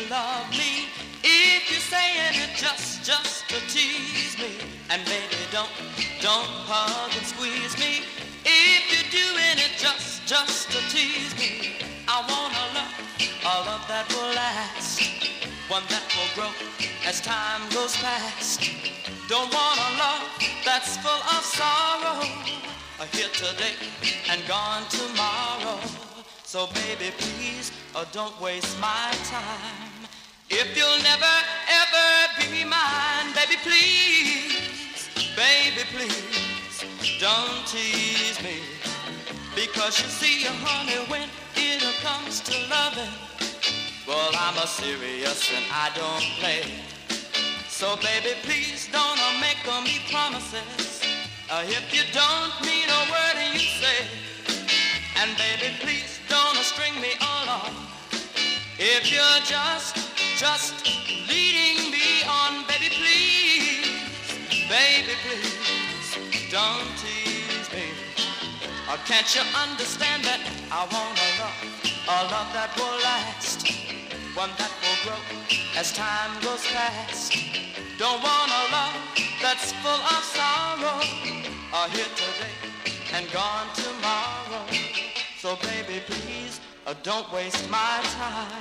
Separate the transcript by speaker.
Speaker 1: love me. If you're saying it just to tease me, and baby, don't hug and squeeze me. If you're doing it just to tease me, I want a love that will last, one that will grow as time goes past. Don't want a love that's full of sorrow, here today and gone tomorrow. So baby, please, don't waste my time. If you'll never, ever be mine, baby, please, don't tease me. Because you see, honey, when it comes to loving, well, I'm a serious and I don't play. So baby, please don't make me promises if you don't mean a word you say. And baby, please don't string me along if you're just leading me on. Baby, please, don't tease me. Or can't you understand that I want a love that will last, one that will grow as time goes past. Don't want a love that's full of sorrow, here today and gone tomorrow. So baby, please, don't waste my time.